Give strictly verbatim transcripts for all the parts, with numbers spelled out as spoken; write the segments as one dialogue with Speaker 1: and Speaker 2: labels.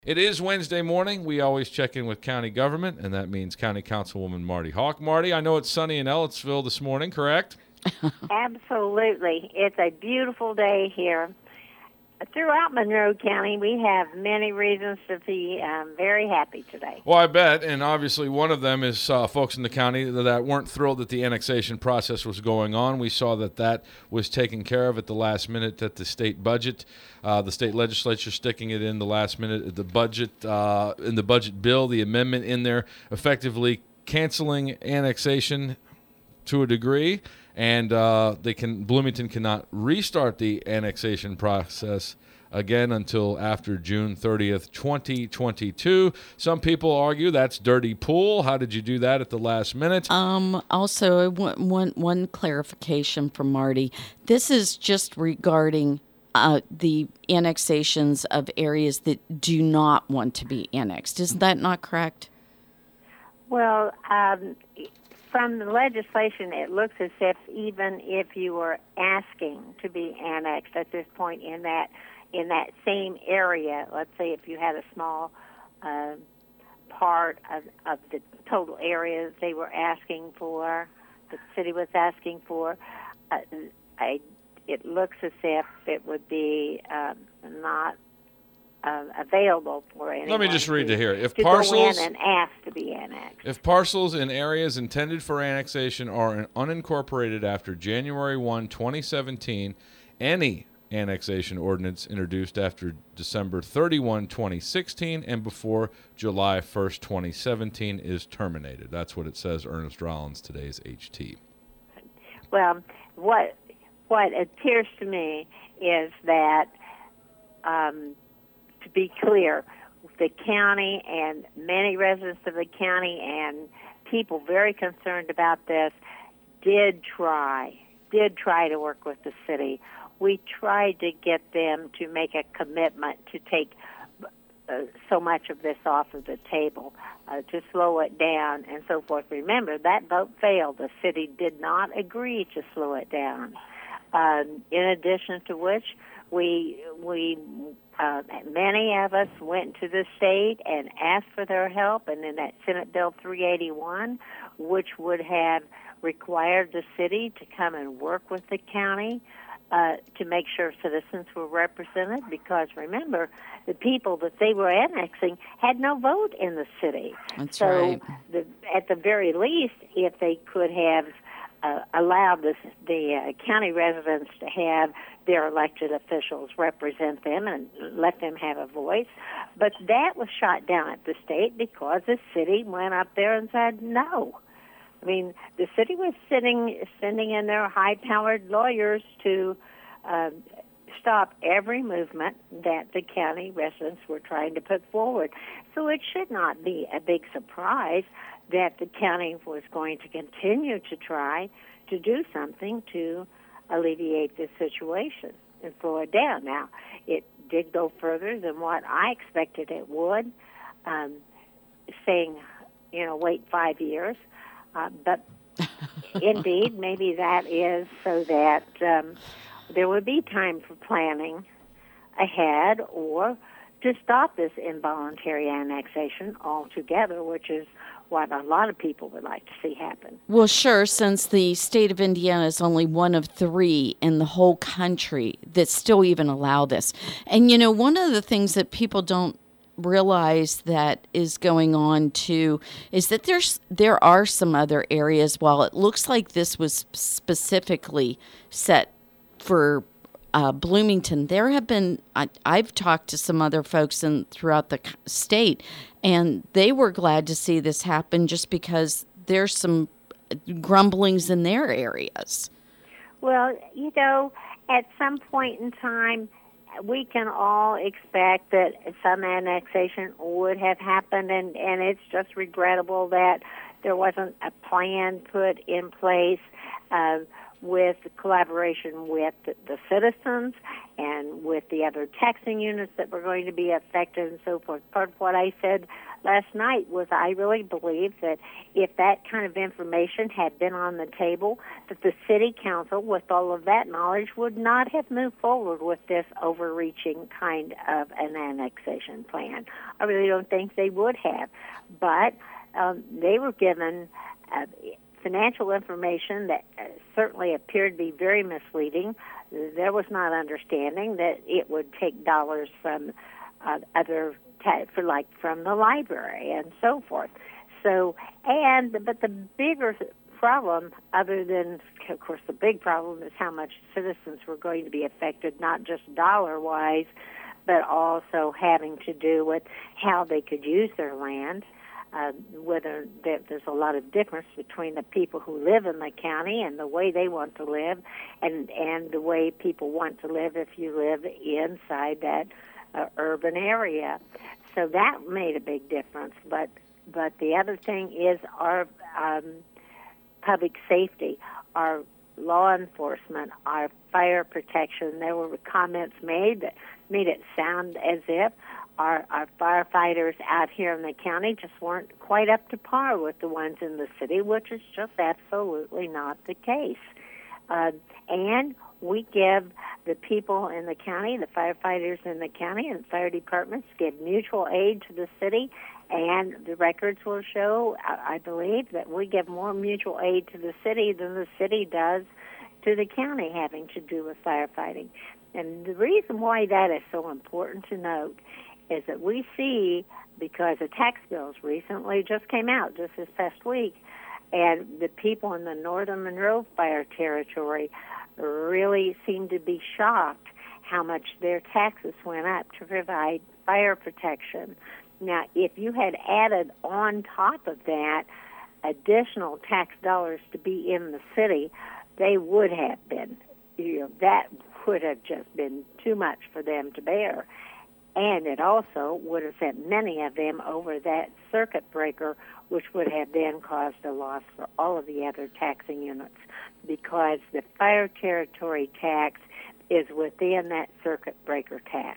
Speaker 1: It is Wednesday morning. We always check in with county government, and that means County Councilwoman Marty Hawk. Marty, I know it's sunny in Ellettsville this morning, correct?
Speaker 2: Absolutely. It's a beautiful day here. Throughout Monroe County, we have many reasons to be um, very happy today.
Speaker 1: Well, I bet, and obviously one of them is uh, folks in the county that weren't thrilled that the annexation process was going on. We saw that that was taken care of at the last minute at the state budget. Uh, the state legislature sticking it in the last minute at the budget, uh, in the budget bill, the amendment in there effectively canceling annexation to a degree. And uh, they can Bloomington cannot restart the annexation process again until after June thirtieth, twenty twenty-two. Some people argue that's dirty pool. How did you do that at the last minute?
Speaker 3: Um, also, one, one, one clarification from Marty. This is just regarding uh, the annexations of areas that do not want to be annexed. Is that not correct?
Speaker 2: Well, um, from the legislation, it looks as if even if you were asking to be annexed at this point in that in that same area, let's say if you had a small uh, part of, of the total area that they were asking for, the city was asking for, uh, I, it looks as if it would be um, not Uh, available for anyone.
Speaker 1: Let me just read
Speaker 2: to,
Speaker 1: it here. If
Speaker 2: to
Speaker 1: parcels
Speaker 2: go in and ask to be annexed.
Speaker 1: If parcels in areas intended for annexation are unincorporated after January first, twenty seventeen, any annexation ordinance introduced after December thirty-first, twenty sixteen, and before July first, twenty seventeen is terminated. That's what it says, Ernest Rollins, today's H T.
Speaker 2: Well, what what appears to me is that um, to be clear, the county and many residents of the county and people very concerned about this did try, did try to work with the city. We tried to get them to make a commitment to take uh, so much of this off of the table, uh, to slow it down and so forth. Remember, that vote failed. The city did not agree to slow it down. Um, in addition to which, we we uh, many of us went to the state and asked for their help, and in that Senate Bill three eighty-one, which would have required the city to come and work with the county uh, to make sure citizens were represented, because remember, the people that they were annexing had no vote in the city.
Speaker 3: That's
Speaker 2: so
Speaker 3: right.
Speaker 2: the, at the very least, if they could have uh, allowed the, the uh, county residents to have their elected officials represent them and let them have a voice. But that was shot down at the state because the city went up there and said no. I mean, the city was sitting, sending in their high-powered lawyers to uh, stop every movement that the county residents were trying to put forward. So it should not be a big surprise that the county was going to continue to try to do something to alleviate this situation and slow it down. Now, it did go further than what I expected it would, um, saying, you know, wait five years. Uh, but indeed, maybe that is so that um, there would be time for planning ahead or to stop this involuntary annexation altogether, which is what a lot of people would like to see happen.
Speaker 3: Well, sure, since the state of Indiana is only one of three in the whole country that still even allow this. And, you know, one of the things that people don't realize that is going on, too, is that there's there are some other areas, while it looks like this was specifically set for Uh, Bloomington, there have been, I, I've talked to some other folks in, throughout the state, and they were glad to see this happen just because there's some grumblings in their areas.
Speaker 2: Well, you know, at some point in time, we can all expect that some annexation would have happened, and, and it's just regrettable that there wasn't a plan put in place. Uh, with collaboration with the, the citizens and with the other taxing units that were going to be affected and so forth. Part of what I said last night was I really believe that if that kind of information had been on the table, that the city council, with all of that knowledge, would not have moved forward with this overreaching kind of an annexation plan. I really don't think they would have. But um, they were given uh, financial information that uh, certainly appeared to be very misleading. There was not understanding that it would take dollars from uh, other ta- for like from the library and so forth. So, and but the bigger problem, other than, of course, the big problem is how much citizens were going to be affected, not just dollar-wise, but also having to do with how they could use their land. Uh, whether there, there's a lot of difference between the people who live in the county and the way they want to live, and and the way people want to live if you live inside that uh, urban area. So that made a big difference. But but the other thing is our um, public safety, our law enforcement, our fire protection. There were comments made that made it sound as if Our, our firefighters out here in the county just weren't quite up to par with the ones in the city, which is just absolutely not the case. Uh, and we give the people in the county, the firefighters in the county and fire departments, give mutual aid to the city, and the records will show, I, I believe, that we give more mutual aid to the city than the city does to the county having to do with firefighting. And the reason why that is so important to note is that we see, because the tax bills recently just came out just this past week, and the people in the northern Monroe Fire Territory really seem to be shocked how much their taxes went up to provide fire protection. Now, if you had added on top of that additional tax dollars to be in the city, they would have been, you know, that would have just been too much for them to bear. And it also would have sent many of them over that circuit breaker, which would have then caused a loss for all of the other taxing units, because the fire territory tax is within that circuit breaker tax.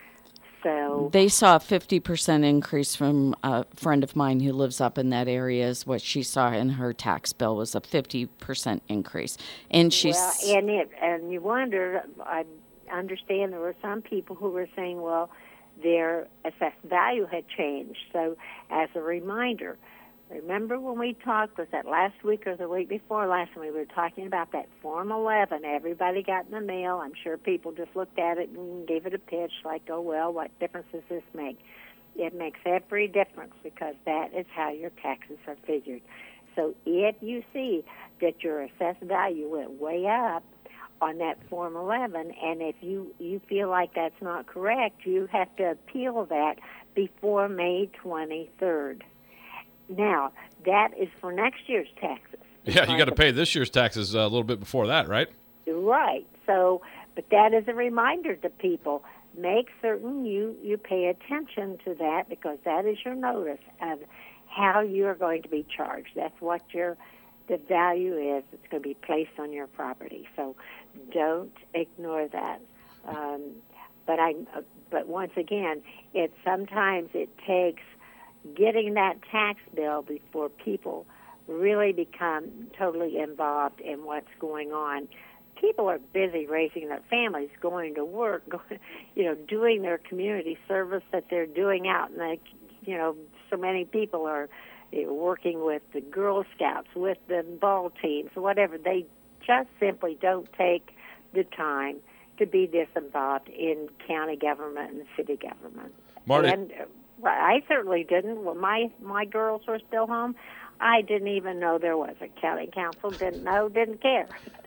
Speaker 2: So
Speaker 3: they saw a fifty percent increase from a friend of mine who lives up in that area. Is what she saw in her tax bill was a fifty percent increase. And she's
Speaker 2: well, and it and you wonder, I understand there were some people who were saying, well, their assessed value had changed. So as a reminder, remember when we talked, was that last week or the week before last, when we were talking about that Form eleven, everybody got in the mail. I'm sure people just looked at it and gave it a pitch like, oh, well, what difference does this make? It makes every difference, because that is how your taxes are figured. So if you see that your assessed value went way up on that Form eleven, and if you, you feel like that's not correct, you have to appeal that before May twenty-third. Now, that is for next year's taxes.
Speaker 1: Yeah, you got to pay this year's taxes a little bit before that, right?
Speaker 2: Right. So, but that is a reminder to people. Make certain you, you pay attention to that, because that is your notice of how you're going to be charged. That's what your the value is. It's going to be placed on your property. So don't ignore that. Um, but I. But once again, it sometimes it takes getting that tax bill before people really become totally involved in what's going on. People are busy raising their families, going to work, going, you know, doing their community service that they're doing out, and like, you know, so many people are working with the Girl Scouts, with the ball teams, whatever. They just simply don't take the time to be this involved in county government and city government.
Speaker 1: Marty.
Speaker 2: And I certainly didn't. When my, my girls were still home, I didn't even know there was a county council. Didn't know, didn't care.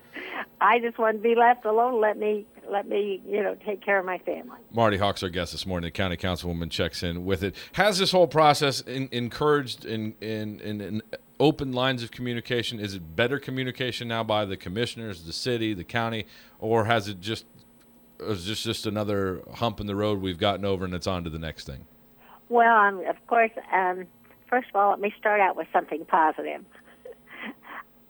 Speaker 2: I just wanted to be left alone. Let me, let me, you know, take care of my family.
Speaker 1: Marty Hawks, our guest this morning. The county councilwoman checks in with it. Has this whole process in, encouraged in, in, in, in open lines of communication? Is it better communication now by the commissioners, the city, the county, or has it just is this just another hump in the road we've gotten over and it's on to the next thing?
Speaker 2: Well, um, of course, um, first of all, let me start out with something positive.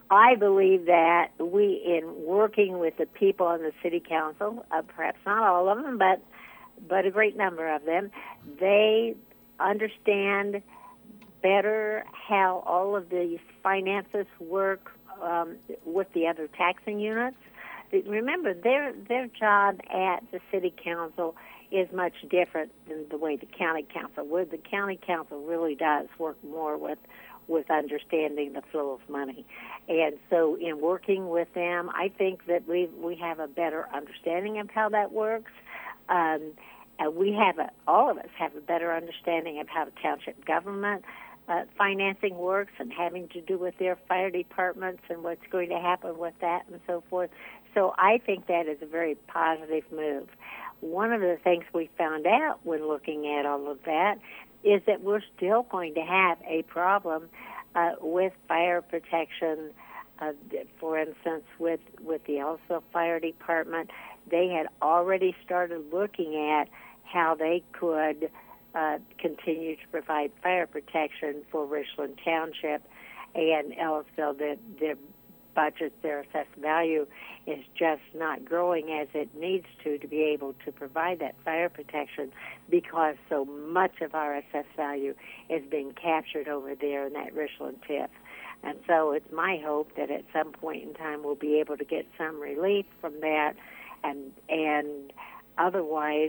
Speaker 2: I believe that we, in working with the people on the city council, uh, perhaps not all of them, but but a great number of them, they understand better how all of these finances work um, with the other taxing units. Remember, their their job at the city council is much different than the way the county council would. The county council really does work more with with understanding the flow of money. And so in working with them, I think that we we have a better understanding of how that works. Um, and we have, a, all of us have a better understanding of how the township government uh, financing works and having to do with their fire departments and what's going to happen with that and so forth. So I think that is a very positive move. One of the things we found out when looking at all of that is that we're still going to have a problem uh, with fire protection. Uh, for instance, with, with the Ellisville Fire Department, they had already started looking at how they could uh, continue to provide fire protection for Richland Township and Ellisville. That their budget, their assessed value, is just not growing as it needs to to be able to provide that fire protection, because so much of our assessed value is being captured over there in that Richland T I F. And so it's my hope that at some point in time we'll be able to get some relief from that, and and otherwise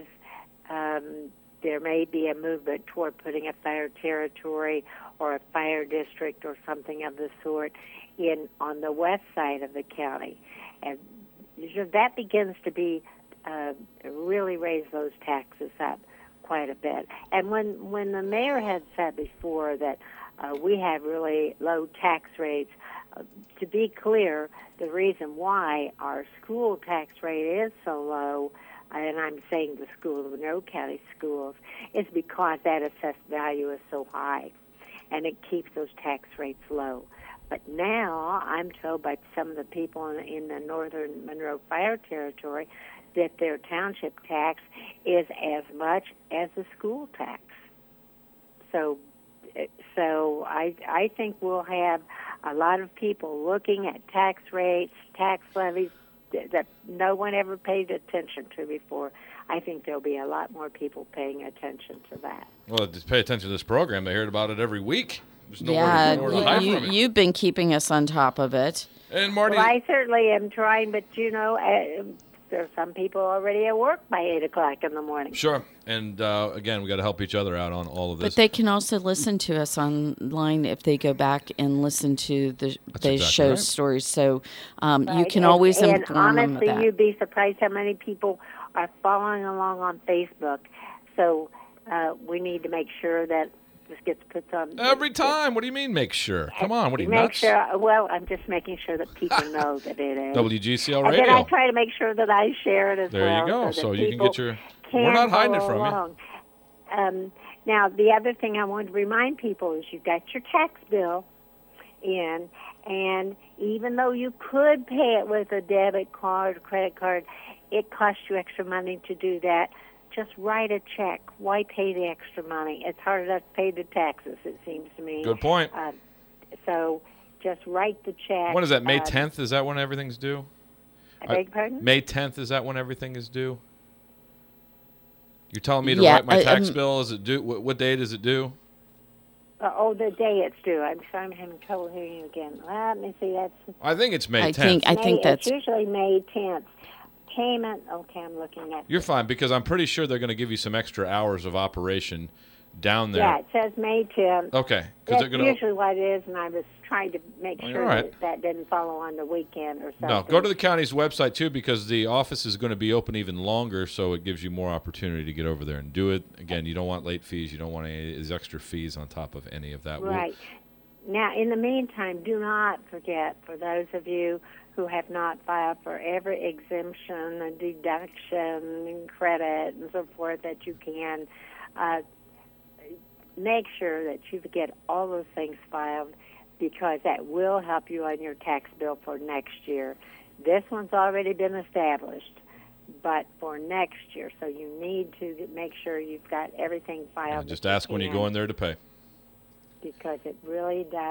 Speaker 2: um, there may be a movement toward putting a fire territory or a fire district or something of the sort in on the west side of the county. And that begins to be uh, really raise those taxes up quite a bit. And when, when the mayor had said before that uh, we have really low tax rates, uh, to be clear, the reason why our school tax rate is so low, and I'm saying the school of Monroe County schools, is because that assessed value is so high, and it keeps those tax rates low. But now I'm told by some of the people in, in the northern Monroe Fire Territory that their township tax is as much as the school tax. So, so I I think we'll have a lot of people looking at tax rates, tax levies that no one ever paid attention to before. I think there'll be a lot more people paying attention to that.
Speaker 1: Well, just pay attention to this program. They heard about it every week. There's nowhere
Speaker 3: yeah,
Speaker 1: to, nowhere to hide
Speaker 3: you,
Speaker 1: from it.
Speaker 3: you've been keeping us on top of it.
Speaker 1: And Marty,
Speaker 2: Well, I certainly am trying, but you know, uh, there are some people already at work by eight o'clock in the morning.
Speaker 1: Sure. And uh, again, we got to help each other out on all of this.
Speaker 3: But they can also listen to us online if they go back and listen to the the
Speaker 1: exactly
Speaker 3: show
Speaker 1: right.
Speaker 3: stories. So um, you
Speaker 2: Right.
Speaker 3: can
Speaker 2: and,
Speaker 3: always
Speaker 2: and
Speaker 3: inform them of
Speaker 2: honestly,
Speaker 3: that.
Speaker 2: you'd be surprised how many people are following along on Facebook. So uh, we need to make sure that this gets put on
Speaker 1: Every time. What do you mean make sure? Come on. What are you,
Speaker 2: make
Speaker 1: nuts?
Speaker 2: sure. Well, I'm just making sure that people know that it is.
Speaker 1: W G C L
Speaker 2: And then I
Speaker 1: Radio.
Speaker 2: try to make sure that I share it as
Speaker 1: There
Speaker 2: well.
Speaker 1: you go.
Speaker 2: So,
Speaker 1: So
Speaker 2: that
Speaker 1: you can
Speaker 2: people
Speaker 1: get your...
Speaker 2: can
Speaker 1: We're not hiding it
Speaker 2: follow
Speaker 1: from you.
Speaker 2: along. Um, now, the other thing I want to remind people is you've got your tax bill in, and even though you could pay it with a debit card, credit card, it costs you extra money to do that. Just write a check. Why pay the extra money? It's hard enough to pay the taxes, it seems to me.
Speaker 1: Good point.
Speaker 2: Uh, so just write the check.
Speaker 1: When is that? May
Speaker 2: Uh,
Speaker 1: tenth? Is that when everything's due?
Speaker 2: I beg your pardon?
Speaker 1: May tenth, is that when everything is due? You're telling me to
Speaker 3: Yeah,
Speaker 1: write my
Speaker 3: I-
Speaker 1: tax
Speaker 3: um,
Speaker 1: bill? Is it due? What, what date is it due?
Speaker 2: Uh, oh, the day it's due. I'm sorry, I'm having trouble hearing you again. Let me see. That's
Speaker 1: I think it's May
Speaker 3: I
Speaker 1: tenth.
Speaker 3: think I
Speaker 2: May,
Speaker 3: think that's
Speaker 2: it's usually May tenth. Payment. Okay, I'm looking at.
Speaker 1: You're fine, because I'm pretty sure they're going to give you some extra hours of operation down there.
Speaker 2: Yeah, it says May tenth.
Speaker 1: Okay. Because
Speaker 2: That's
Speaker 1: they're going to...
Speaker 2: usually what it is, and I was trying to make
Speaker 1: Well,
Speaker 2: sure
Speaker 1: all right.
Speaker 2: that that didn't follow on the weekend or something.
Speaker 1: No, go to the county's website, too, because the office is going to be open even longer, so it gives you more opportunity to get over there and do it. Again, you don't want late fees. You don't want any of these extra fees on top of any of that. We'll-
Speaker 2: Right. Now, in the meantime, do not forget, for those of you who have not filed for every exemption and deduction and credit and so forth that you can, uh, make sure that you get all those things filed, because that will help you on your tax bill for next year. This one's already been established, but for next year, so you need to make sure you've got everything filed.
Speaker 1: Yeah, just
Speaker 2: that
Speaker 1: ask when you
Speaker 2: can,
Speaker 1: go in there to pay.
Speaker 2: because it really does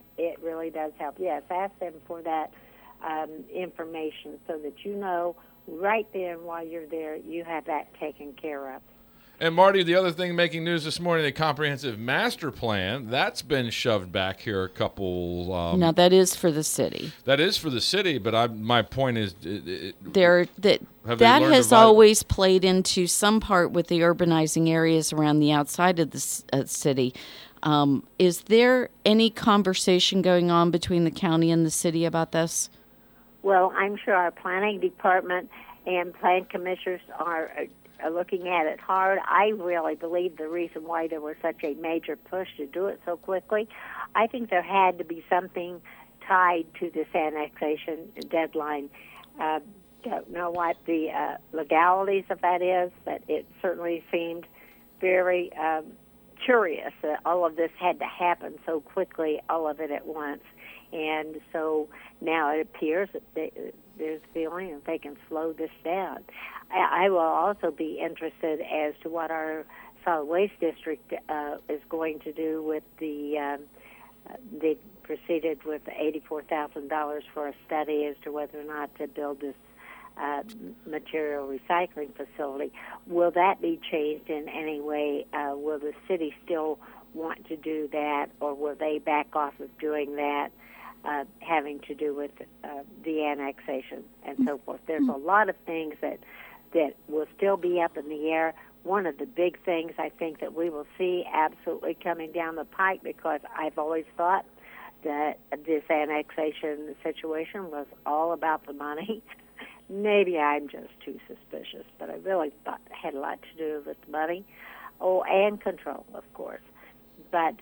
Speaker 2: it really does help. Yes, ask them for that um, information so that you know right then while you're there you have that taken care of.
Speaker 1: And Marty, the other thing making news this morning, the comprehensive master plan, that's been shoved back here a couple. Um,
Speaker 3: now that is for the city.
Speaker 1: That is for the city, but I, my point is, it, it,
Speaker 3: there that that has always played into some part with the urbanizing areas around the outside of the uh, city. Um, is there any conversation going on between the county and the city about this?
Speaker 2: Well, I'm sure our planning department and plan commissioners are. Uh, are looking at it hard. I really believe the reason why there was such a major push to do it so quickly, I think there had to be something tied to this annexation deadline. Uh, don't know what the uh, legalities of that is, but it certainly seemed very um, curious that all of this had to happen so quickly, all of it at once. And so now it appears that they, there's a feeling that they can slow this down. I, I will also be interested as to what our solid waste district uh, is going to do with the, um, uh, they proceeded with eighty-four thousand dollars for a study as to whether or not to build this uh, material recycling facility. Will that be changed in any way? Uh, will the city still want to do that, or will they back off of doing that? Uh, having to do with uh, the annexation and so forth. There's a lot of things that that will still be up in the air. One of the big things I think that we will see absolutely coming down the pike, because I've always thought that this annexation situation was all about the money. Maybe I'm just too suspicious, but I really thought it had a lot to do with money. Oh, and control, of course. But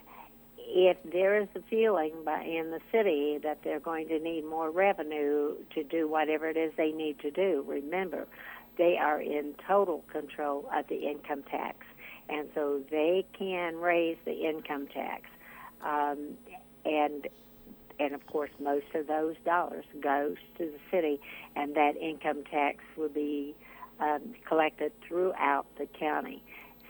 Speaker 2: if there is a feeling by, in the city that they're going to need more revenue to do whatever it is they need to do, remember, they are in total control of the income tax. And so they can raise the income tax. Um, and, and, of course, most of those dollars goes to the city, and that income tax will be um, collected throughout the county.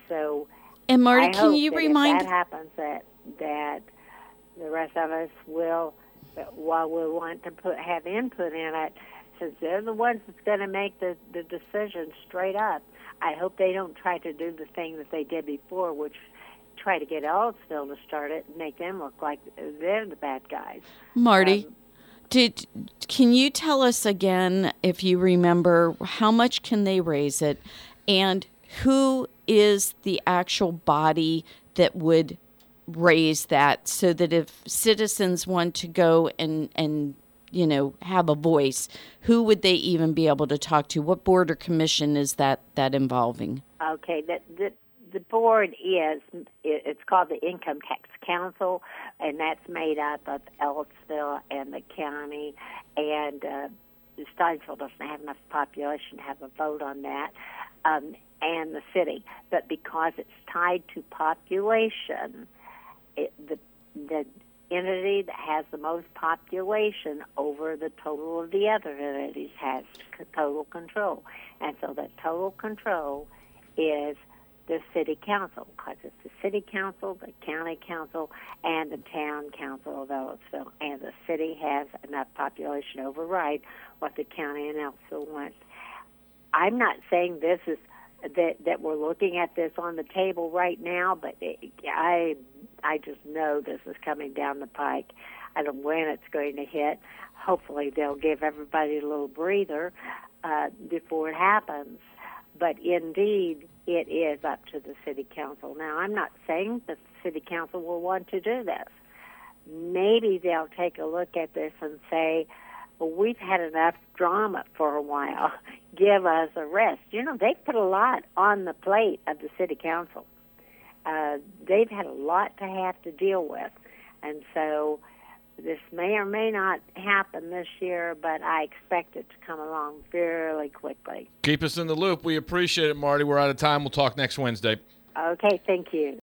Speaker 2: So
Speaker 3: and Marty,
Speaker 2: I
Speaker 3: can
Speaker 2: hope
Speaker 3: you
Speaker 2: that
Speaker 3: remind
Speaker 2: if that happens, that that the rest of us will, while we want to put have input in it, since they're the ones that's going to make the, the decision straight up, I hope they don't try to do the thing that they did before, which try to get Ellisville to start it and make them look like they're the bad guys.
Speaker 3: Marty,
Speaker 2: um,
Speaker 3: did can you tell us again, if you remember, how much can they raise it, and who is the actual body that would raise that, so that if citizens want to go and, and you know, have a voice, who would they even be able to talk to? What board or commission is that, that involving?
Speaker 2: Okay, the, the, the board is, it's called the Income Tax Council, and that's made up of Ellisville and the county, and uh, Steinsville doesn't have enough population to have a vote on that, um, and the city. But because it's tied to population, It, the the entity that has the most population over the total of the other entities has c- total control. And so that total control is the city council, because it's the city council, the county council, and the town council of Ellisville. And the city has enough population to override what the county and Ellisville wants. I'm not saying this is that that we're looking at this on the table right now, but it, I I just know this is coming down the pike. I don't know when it's going to hit. Hopefully they'll give everybody a little breather uh, before it happens. But indeed, it is up to the city council. Now, I'm not saying that the city council will want to do this. Maybe they'll take a look at this and say, well, we've had enough drama for a while. Give us a rest. You know, they've put a lot on the plate of the city council. Uh, they've had a lot to have to deal with. And so this may or may not happen this year, but I expect it to come along fairly quickly.
Speaker 1: Keep us in the loop. We appreciate it, Marty. We're out of time. We'll talk next Wednesday.
Speaker 2: Okay, thank you.